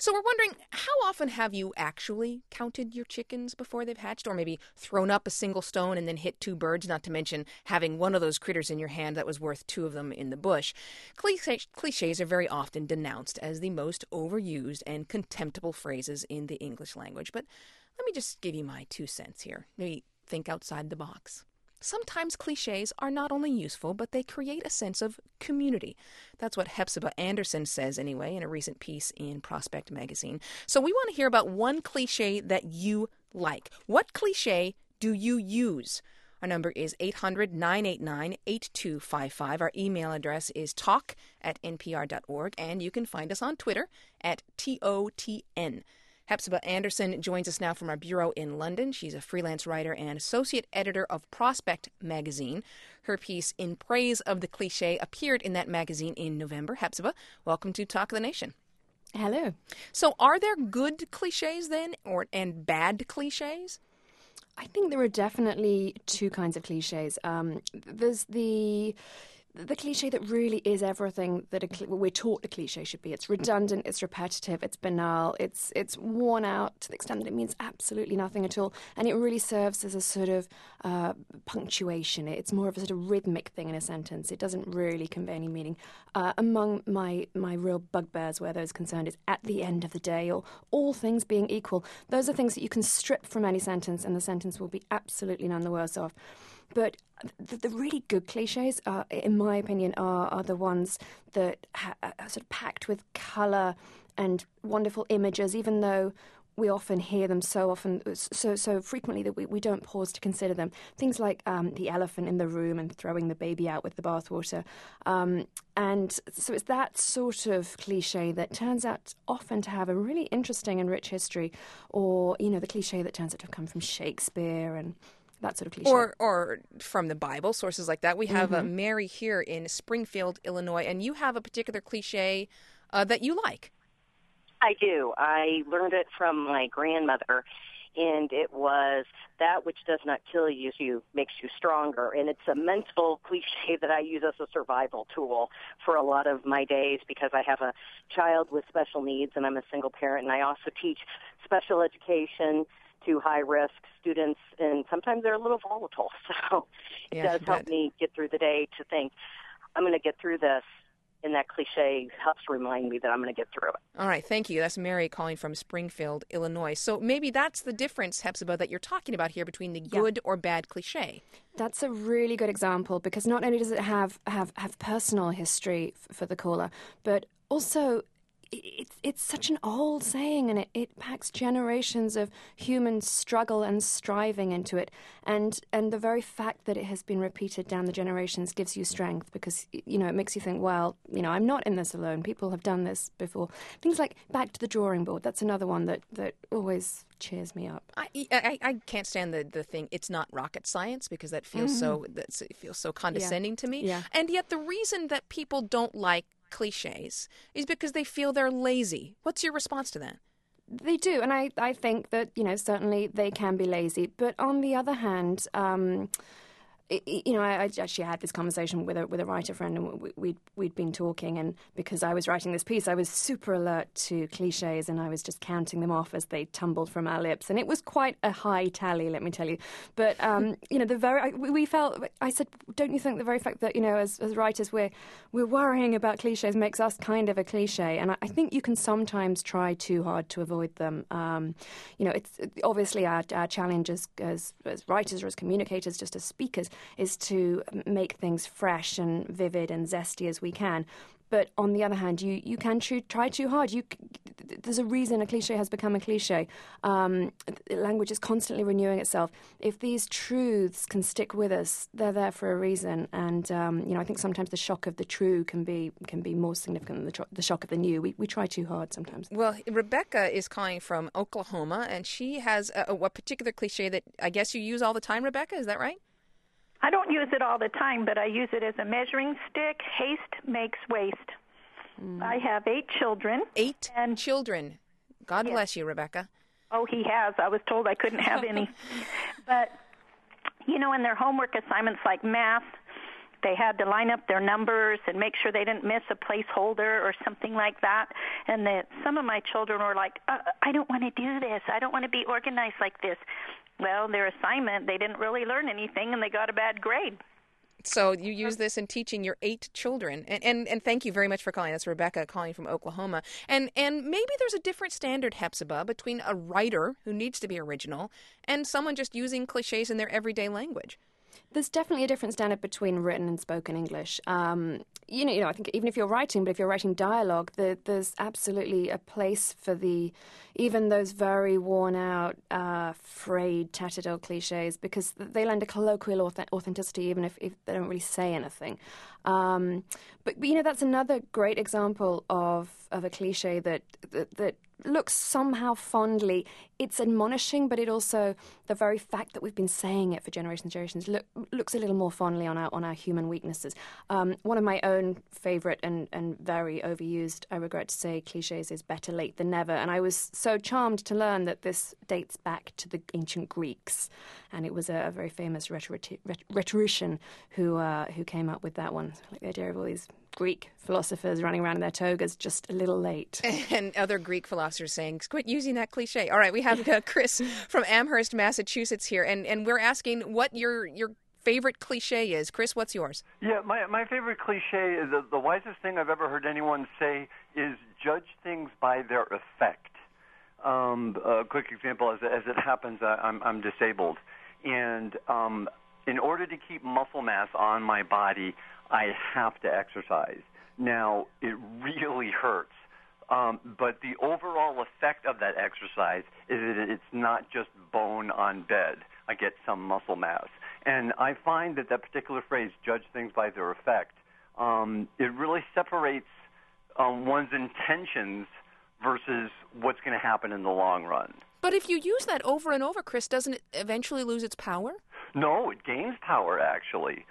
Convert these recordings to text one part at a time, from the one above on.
So we're wondering, how often have you actually counted your chickens before they've hatched, or maybe thrown up a single stone and then hit two birds, not to mention having one of those critters in your hand that was worth two of them in the bush? Cliches are very often denounced as the most overused and contemptible phrases in the English language. But let me just give you my 2 cents here. Maybe think outside the box. Sometimes cliches are not only useful, but they create a sense of community. That's what Hepzibah Anderson says anyway in a recent piece in Prospect magazine. So we want to hear about one cliche that you like. What cliche do you use? Our number is 800-989-8255. Our email address is talk@npr.org, and you can find us on Twitter at TOTN. Hepzibah Anderson joins us now from our bureau in London. She's a freelance writer and associate editor of Prospect magazine. Her piece In Praise of the Cliché appeared in that magazine in November. Hepzibah, welcome to Talk of the Nation. Hello. So are there good cliches then, and bad cliches? I think there are definitely two kinds of cliches. There's the cliche that really is everything that we're taught a cliche should be. It's redundant, it's repetitive, it's banal, it's worn out to the extent that it means absolutely nothing at all, and it really serves as a sort of punctuation. It's more of a sort of rhythmic thing in a sentence. It doesn't really convey any meaning. Among my real bugbears where those concerned is at the end of the day, or all things being equal. Those are things that you can strip from any sentence, and the sentence will be absolutely none the worse off. But the really good cliches, in my opinion, are the ones that are sort of packed with colour and wonderful images, even though we often hear them so frequently that we don't pause to consider them. Things like the elephant in the room and throwing the baby out with the bathwater. And so it's that sort of cliche that turns out often to have a really interesting and rich history, or, the cliche that turns out to have come from Shakespeare and that sort of cliche. Or from the Bible, sources like that. We have Mary here in Springfield, Illinois, and you have a particular cliche that you like. I do. I learned it from my grandmother, and it was, that which does not kill you makes you stronger. And it's a mental cliche that I use as a survival tool for a lot of my days, because I have a child with special needs, and I'm a single parent, and I also teach special education to high-risk students, and sometimes they're a little volatile. So it does help me get through the day to think, I'm going to get through this, and that cliche helps remind me that I'm going to get through it. All right, thank you. That's Mary calling from Springfield, Illinois. So maybe that's the difference, Hepzibah, that you're talking about here between the good or bad cliche. That's a really good example, because not only does it have personal history for the caller, but also it's such an old saying, and it packs generations of human struggle and striving into it. And the very fact that it has been repeated down the generations gives you strength, because, it makes you think, well, I'm not in this alone. People have done this before. Things like back to the drawing board. That's another one that always cheers me up. I can't stand the thing, it's not rocket science, because that feels it feels so condescending to me. Yeah. And yet the reason that people don't like cliches is because they feel they're lazy. What's your response to that? They do, and I think that, certainly they can be lazy. But on the other hand, I actually had this conversation with a writer friend, and we'd been talking, and because I was writing this piece, I was super alert to cliches, and I was just counting them off as they tumbled from our lips, and it was quite a high tally, let me tell you. But we felt. I said, don't you think the very fact that as writers we're worrying about cliches makes us kind of a cliche? And I think you can sometimes try too hard to avoid them. It's obviously our challenge as writers or as communicators, just as speakers, is to make things fresh and vivid and zesty as we can. But on the other hand, you can try too hard. There's a reason a cliche has become a cliche. Language is constantly renewing itself. If these truths can stick with us, they're there for a reason. And I think sometimes the shock of the true can be more significant than the shock of the new. We try too hard sometimes. Well, Rebecca is calling from Oklahoma, and she has a particular cliche that I guess you use all the time, Rebecca. Is that right? I don't use it all the time, but I use it as a measuring stick. Haste makes waste. I have 8 children. 8 children. God bless you, Rebecca. Oh, he has. I was told I couldn't have any. But, in their homework assignments like math, they had to line up their numbers and make sure they didn't miss a placeholder or something like that. And that some of my children were like, I don't want to do this. I don't want to be organized like this. Well, their assignment, they didn't really learn anything, and they got a bad grade. So you use this in teaching your 8 children. And thank you very much for calling. That's Rebecca calling from Oklahoma. And maybe there's a different standard, Hepzibah, between a writer who needs to be original and someone just using cliches in their everyday language. There's definitely a different standard between written and spoken English. I think even if you're writing, but if you're writing dialogue, there's absolutely a place for even those very worn-out, frayed, tattered old cliches, because they lend a colloquial authenticity even if they don't really say anything. But that's another great example of a cliche that looks somehow fondly. It's admonishing, but it also, the very fact that we've been saying it for generations and generations, looks a little more fondly on our human weaknesses. One of my own favourite and very overused, I regret to say, cliches is better late than never. And I was so charmed to learn that this dates back to the ancient Greeks. And it was a very famous rhetorician who came up with that one. Like the idea of all these Greek philosophers running around in their togas just a little late. And other Greek philosophers saying, quit using that cliche. All right, we have Chris from Amherst, Massachusetts here, and we're asking what your favorite cliche is. Chris, what's yours? Yeah, my favorite cliche, the wisest thing I've ever heard anyone say is judge things by their effect. A quick example, as it happens, I'm disabled. And in order to keep muscle mass on my body, I have to exercise. Now, it really hurts, but the overall effect of that exercise is that it's not just bone on bed. I get some muscle mass. And I find that particular phrase, judge things by their effect, it really separates one's intentions versus what's going to happen in the long run. But if you use that over and over, Chris, doesn't it eventually lose its power? No, it gains power, actually.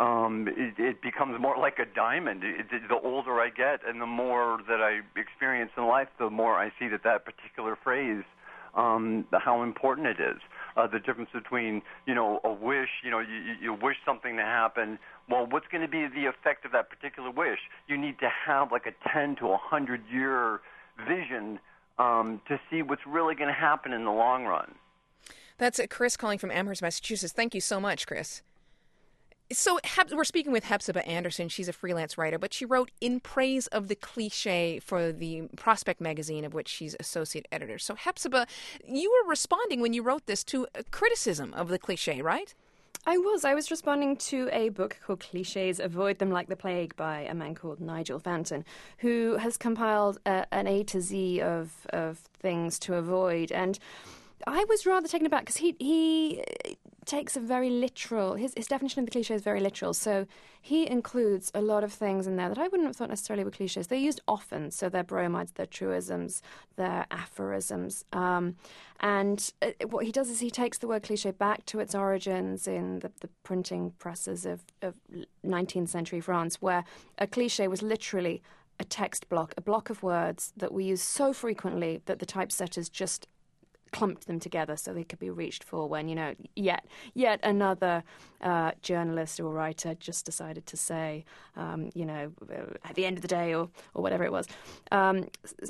It becomes more like a diamond. The older I get and the more that I experience in life, the more I see that particular phrase, how important it is. The difference between, a wish, you wish something to happen. Well, what's going to be the effect of that particular wish? You need to have like a 10 to 100 year vision to see what's really going to happen in the long run. That's Chris calling from Amherst, Massachusetts. Thank you so much, Chris. So we're speaking with Hepzibah Anderson. She's a freelance writer, but she wrote In Praise of the Cliche for the Prospect magazine, of which she's associate editor. So Hepzibah, you were responding when you wrote this to a criticism of the cliche, right? I was responding to a book called Clichés, Avoid Them Like the Plague by a man called Nigel Fanton, who has compiled an A to Z of things to avoid. And I was rather taken aback because he takes a very literal, his definition of the cliche is very literal, so he includes a lot of things in there that I wouldn't have thought necessarily were cliches. They're used often, so they're bromides, they're truisms, they're aphorisms, and what he does is he takes the word cliche back to its origins in the printing presses of 19th century France, where a cliche was literally a text block, a block of words that we use so frequently that the typesetters just clumped them together so they could be reached for when, yet another journalist or writer just decided to say, at the end of the day or whatever it was. And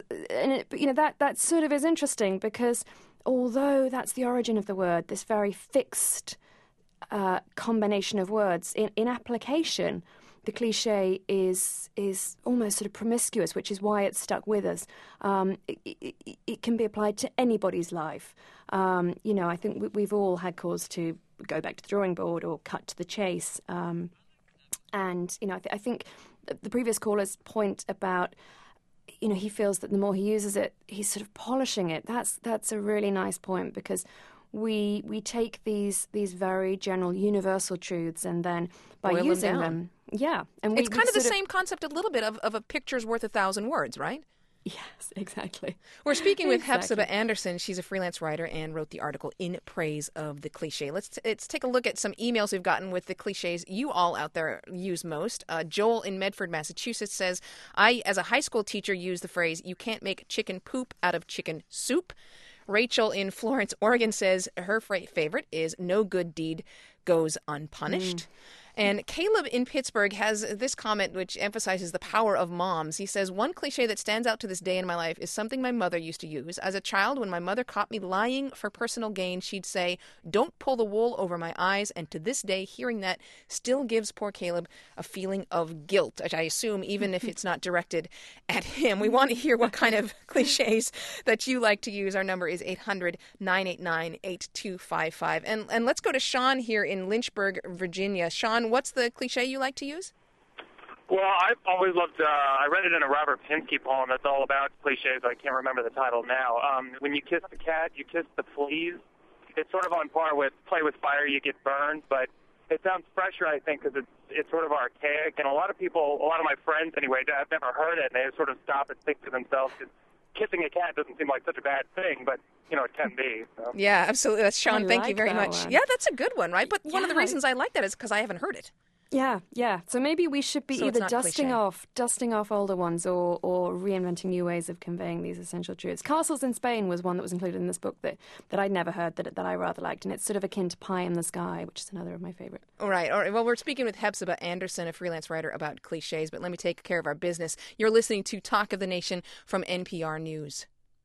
that sort of is interesting because although that's the origin of the word, this very fixed combination of words, in application, the cliche is almost sort of promiscuous, which is why it's stuck with us. It can be applied to anybody's life. I think we've all had cause to go back to the drawing board or cut to the chase. I think the previous caller's point about, he feels that the more he uses it, he's sort of polishing it. That's a really nice point because we take these very general universal truths and then by boil using them, and it's kind of the same concept a little bit of a picture's worth 1,000 words, right? Yes, exactly. We're speaking with Hepzibah Anderson. She's a freelance writer and wrote the article In Praise of the Cliche. Let's take a look at some emails we've gotten with the cliches you all out there use most. Joel in Medford, Massachusetts says, I, as a high school teacher, use the phrase, you can't make chicken poop out of chicken soup. Rachel in Florence, Oregon says her favorite is no good deed goes unpunished. And Caleb in Pittsburgh has this comment which emphasizes the power of moms. He says, one cliche that stands out to this day in my life is something my mother used to use. As a child, when my mother caught me lying for personal gain, she'd say, don't pull the wool over my eyes. And to this day, hearing that still gives poor Caleb a feeling of guilt, which I assume even if it's not directed at him. We want to hear what kind of cliches that you like to use. Our number is 800-989-8255. And let's go to Sean here in Lynchburg, Virginia. Sean, what's the cliche you like to use? Well, I've always loved, I read it in a Robert Pinsky poem that's all about cliches. I can't remember the title now. When you kiss the cat, you kiss the fleas. It's sort of on par with play with fire, you get burned, but it sounds fresher, I think, because it's sort of archaic. And a lot of my friends anyway, I've never heard it, and they sort of stop and think to themselves, kissing a cat doesn't seem like such a bad thing, but, you know, it can be. So. Yeah, absolutely. That's Sean. Thank you very much. One. Yeah, that's a good one, right? But one of the reasons I like that is because I haven't heard it. Yeah. So maybe we should be either dusting off older ones or reinventing new ways of conveying these essential truths. Castles in Spain was one that was included in this book that I'd never heard that I rather liked, and it's sort of akin to Pie in the Sky, which is another of my favorite. All right. Well, we're speaking with Hepzibah Anderson, a freelance writer, about cliches, but let me take care of our business. You're listening to Talk of the Nation from NPR News.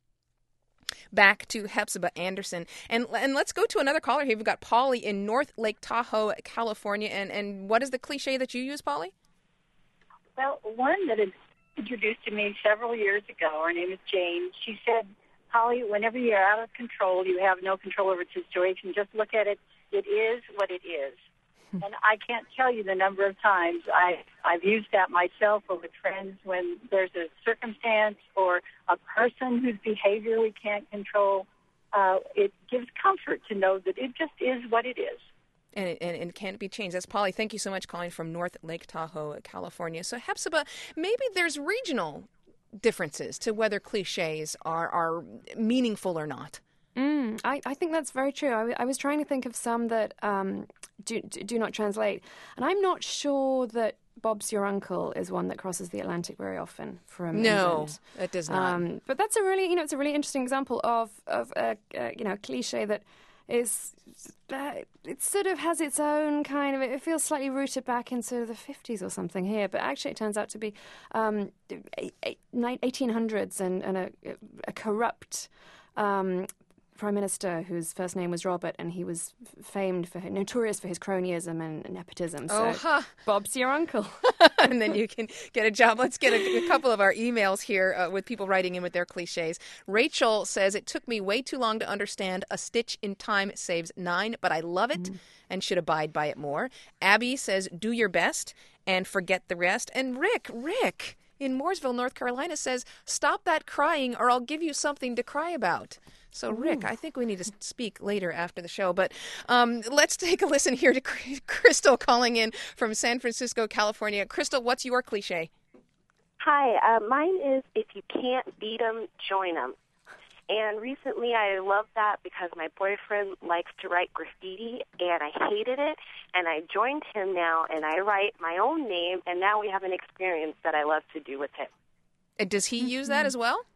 Back to Hepzibah Anderson. And let's go to another caller here. We've got Polly in North Lake Tahoe, California. And what is the cliche that you use, Polly? Well, one that is introduced to me several years ago, her name is Jane. She said, Polly, whenever you're out of control, you have no control over the situation. Just look at it. It is what it is. And I can't tell you the number of times I've used that myself or with friends when there's a circumstance or a person whose behavior we can't control. It gives comfort to know that it just is what it is. And it can't be changed. That's Polly. Thank you so much, calling from North Lake Tahoe, California. So, Hepzibah, maybe there's regional differences to whether cliches are meaningful or not. I think that's very true. I was trying to think of some that do not translate. And I'm not sure that Bob's Your Uncle is one that crosses the Atlantic very often from England. It does not. But that's a really, it's a really interesting example of a cliche that is, it sort of has its own kind of, it feels slightly rooted back in sort of the 50s or something here, but actually it turns out to be 1800s and a corrupt Prime Minister whose first name was Robert, and he was notorious for his cronyism and nepotism. So Bob's Your Uncle. And then you can get a job. Let's get a couple of our emails here with people writing in with their cliches. Rachel says, it took me way too long to understand a stitch in time saves 9, but I love it and should abide by it more. Abby says, do your best and forget the rest. And Rick in Mooresville, North Carolina says, stop that crying or I'll give you something to cry about. So, Rick, I think we need to speak later after the show. But let's take a listen here to Crystal calling in from San Francisco, California. Crystal, what's your cliche? Hi, mine is, if you can't beat 'em, join 'em. And recently I loved that because my boyfriend likes to write graffiti, and I hated it. And I joined him now, and I write my own name, and now we have an experience that I love to do with him. Does he use that as well?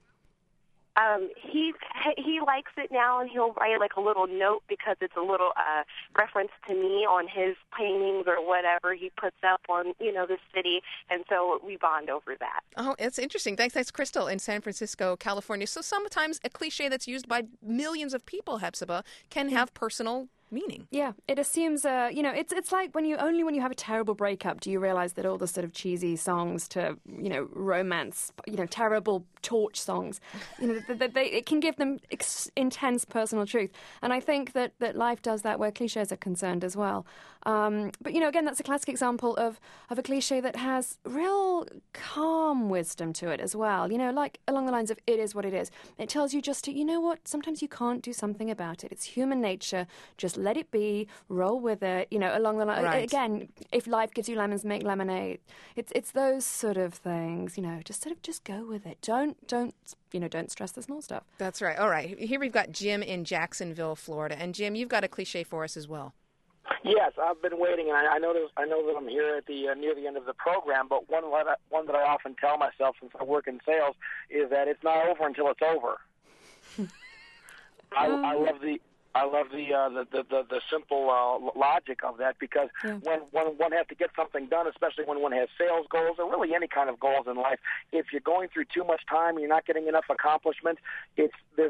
He likes it now, and he'll write like a little note because it's a little reference to me on his paintings or whatever he puts up on, the city, and so we bond over that. Oh, it's interesting. Thanks, Crystal in San Francisco, California. So sometimes a cliche that's used by millions of people, Hepzibah, can have personal meaning. Yeah, it assumes, it's like when you have a terrible breakup, do you realize that all the sort of cheesy songs to, romance, terrible torch songs, it can give them intense personal truth. And I think that life does that where cliches are concerned as well. But, again, that's a classic example of a cliche that has real calm wisdom to it as well. Like along the lines of it is what it is. It tells you just to, sometimes you can't do something about it. It's human nature. Just let it be, roll with it, along the line. Right. Again, if life gives you lemons, make lemonade. It's those sort of things, just go with it. Don't stress the small stuff. That's right. All right. Here we've got Jim in Jacksonville, Florida. And Jim, you've got a cliche for us as well. Yes, I've been waiting, and I know that I'm here at the near the end of the program. But one that I often tell myself since I work in sales is that it's not over until it's over. I love I love the simple logic of that, because when one has to get something done, especially when one has sales goals or really any kind of goals in life, if you're going through too much time and you're not getting enough accomplishment, we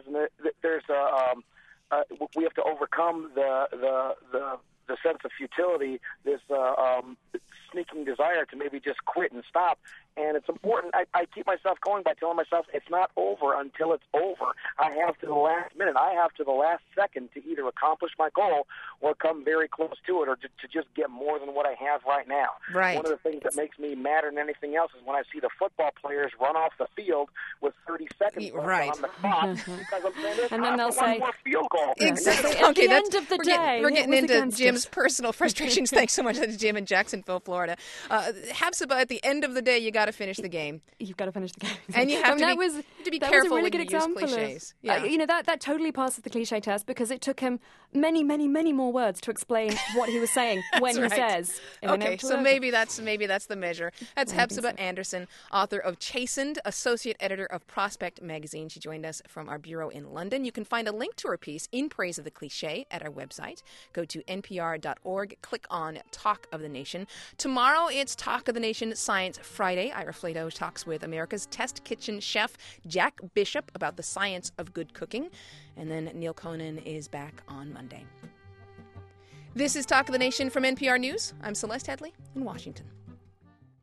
have to overcome the sense of futility, this sneaking desire to maybe just quit and stop. And it's important. I keep myself going by telling myself it's not over until it's over. I have to the last minute. I have to the last second to either accomplish my goal or come very close to it, or to just get more than what I have right now. Right. One of the things that makes me madder than anything else is when I see the football players run off the field with 30 seconds left on the clock, because I'm saying and then they'll say, one more field goal. Exactly. At the end of the day, we're getting into Jim's us. personal frustrations. Thanks so much. That's Jim in Jacksonville, Florida. Hepzibah, at the end of the day, you got to finish the game. You've got to finish the game. And you have to be careful when when you you use cliches. That totally passes the cliche test, because it took him many, many, many more words to explain what he was saying when he says. Okay, so maybe that's the measure. That's Hepzibah Anderson, author of Chastened, associate editor of Prospect magazine. She joined us from our bureau in London. You can find a link to her piece, In Praise of the Cliche, at our website. Go to npr.org, click on Talk of the Nation. Tomorrow, it's Talk of the Nation Science Friday. Ira Flato talks with America's Test Kitchen chef Jack Bishop about the science of good cooking. And then Neil Conan is back on Monday. This is Talk of the Nation from NPR News. I'm Celeste Headley in Washington.